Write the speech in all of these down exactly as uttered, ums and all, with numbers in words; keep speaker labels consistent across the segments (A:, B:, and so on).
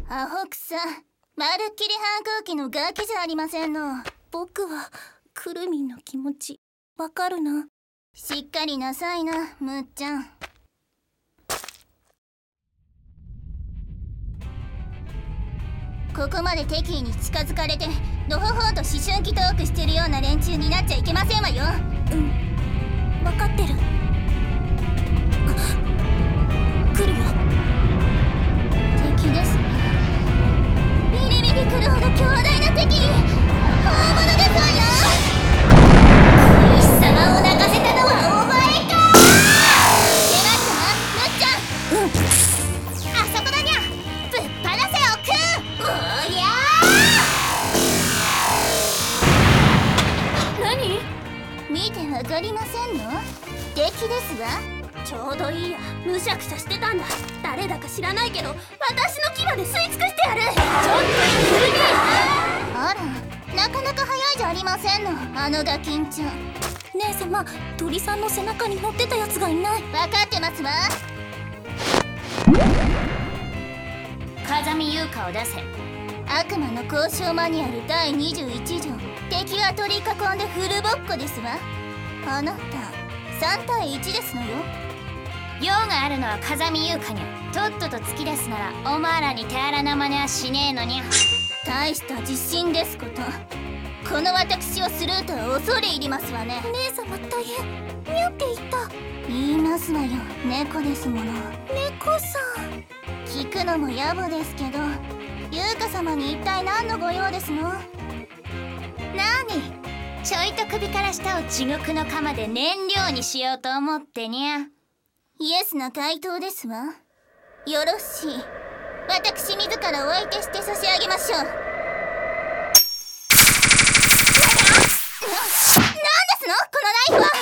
A: アホくさ、まるっきり反抗期のガキじゃありませんの。
B: 僕はくるみんの気持ちわかるな。
A: しっかりなさいな、むっちゃん。ここまで敵意に近づかれてのほほんと思春期トークしてるような連中になっちゃいけませんわよ。
B: うん、分かってる。来るよ。
A: 敵ですね。ビリビリ来るほど強大な敵に大物ですわよ。貴様を泣かせたのはお前か。出ますわ、むっちゃん。うん、あそこだにゃ。ぶっ放せおくん。おりゃ
B: ー。何？
A: 見てわかりませんの？敵ですわ。
B: ちょうどいいや。むしゃくしゃしてたんだ。誰だか知らないけど私の牙で吸い尽くしてやる。ちょっと
A: あら、なかなか早いじゃありませんの、あのガキンちゃん。
B: 姉様、鳥さんの背中に乗ってたやつがいない。
A: 分かってますわ。風見優香を出せ。悪魔の交渉マニュアルだいにじゅういち条。敵は取り囲んでフルボッコですわ。あなたさんたいいちですのよ。用があるのは風見優香にゃ。とっとと突き出すならお前らに手荒な真似はしねえのにゃ。大した自信ですこと。この私をスルーとは恐れ入りますわね。
B: 姉様大変。にゃって言った。
A: 言いますわよ、猫ですもの。
B: 猫さん。
A: 聞くのも野暮ですけど、優香様に一体何のご用ですの？なに、ちょいと首から下を地獄の釜で燃料にしようと思ってにゃ。イエスな回答ですわ。よろしい、私自らお相手して差し上げましょう。な、なんですのこのナイフは。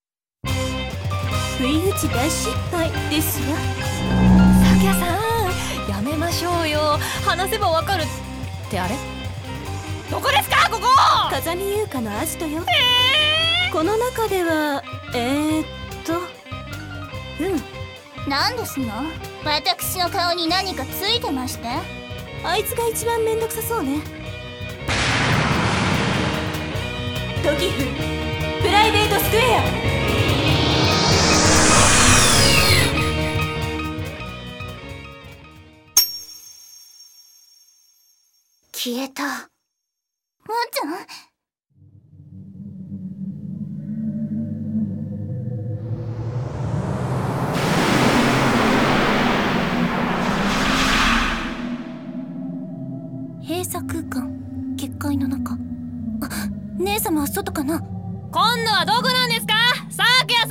B: 不意打ち大失敗ですわ。
C: さきやさん、やめましょうよ。話せばわかるってあれ？どこですかここ？
B: 風見優香のアジトよ。えー、この中ではえー、っとうん
A: 何ですの？私の顔に何かついてまして？
B: あいつが一番めんどくさそうね。トギフプライベートスクエア。
A: 消えた。むっちゃん？
B: 閉鎖空間、結界の中。あ、姉様は外かな。
C: 今度はどこなんですか、さくやさ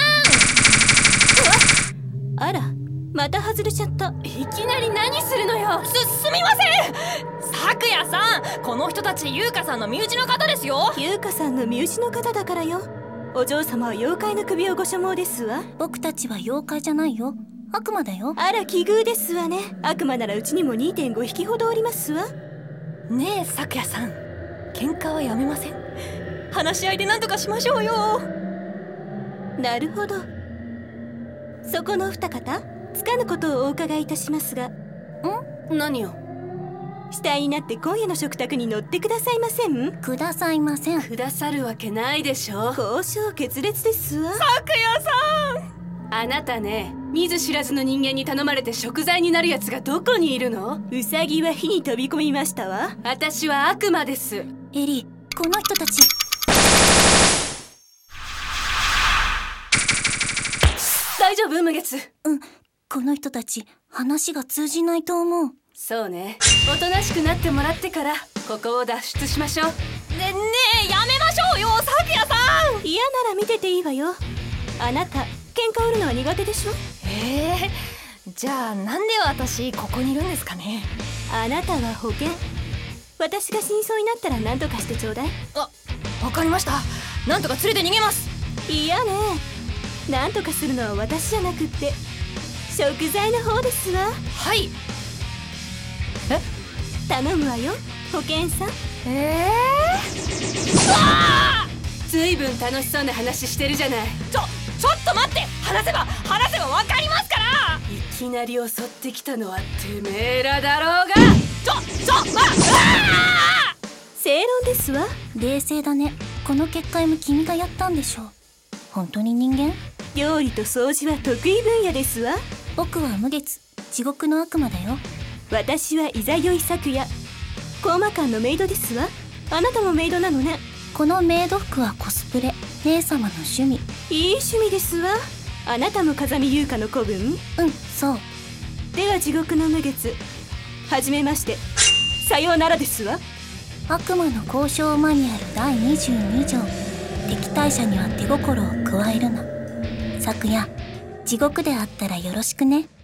B: ん。あら、また外れちゃった。
C: いきなり何するのよ。す、すみません。さくやさん、この人たち優香さんの身内の方ですよ。
B: 優香さんの身内の方だからよ。お嬢様は妖怪の首をご所望ですわ。僕たちは妖怪じゃないよ、悪魔だよ。あら、奇遇ですわね。悪魔ならうちにも にてんご 匹ほどおりますわ。
C: ねえ、さくやさん、喧嘩はやめません？話し合いで何とかしましょうよ。
B: なるほど。そこのお二方、つかぬことをお伺いいたしますが。ん？
C: 何を？
B: 死体になって今夜の食卓に乗ってくださいません？くださいません。
C: くださるわけないでしょ。
B: 交渉決裂ですわ。
C: さくやさん、あなたね、見ず知らずの人間に頼まれて食材になるやつがどこにいるの？
B: ウサギは火に飛び込みましたわ。
C: 私は悪魔です。
B: エリー、この人たち。
C: 大丈夫？無月。
B: うん、この人たち話が通じないと思う。
C: そうね、おとなしくなってもらってからここを脱出しましょう。ね、ねえ、やめましょうよ、さくやさん。
B: 嫌なら見てていいわよ。あなた喧嘩売るのは苦手でしょ。
C: えー、じゃあなんで私ここにいるんですかね。
B: あなたは保険。私が死にそうになったら何とかしてちょうだい。
C: あ、わかりました。なんとか連れて逃げます。
B: いやね、何とかするのは私じゃなくって食材の方ですわ。
C: はい。え、
B: 頼むわよ、保健さん。
C: えー、わあ、ずいぶん楽しそうな話してるじゃない。ちょちょっと待って、話せば話せばわかりますから。いき
B: きなり襲ってきたのはてめえらだろうが。
C: ちょちょああ
B: 正論ですわ。
A: 冷静だね。この結界も君がやったんでしょう。本当に人間？
B: 料理と掃除は得意分野ですわ。
A: 僕は無月、地獄の悪魔だよ。
B: 私はイザヨイ咲夜、コーマ館のメイドですわ。あなたもメイドなのね。
A: このメイド服はコスプレ。姉様の趣味。
B: いい趣味ですわ。あなたも風見優香の子分？
A: うん、そう。
B: では地獄の無月、はじめまして、さようならですわ。
A: 悪魔の交渉マニュアルだいにじゅうに条、敵対者には手心を加えるな。昨夜、地獄であったらよろしくね。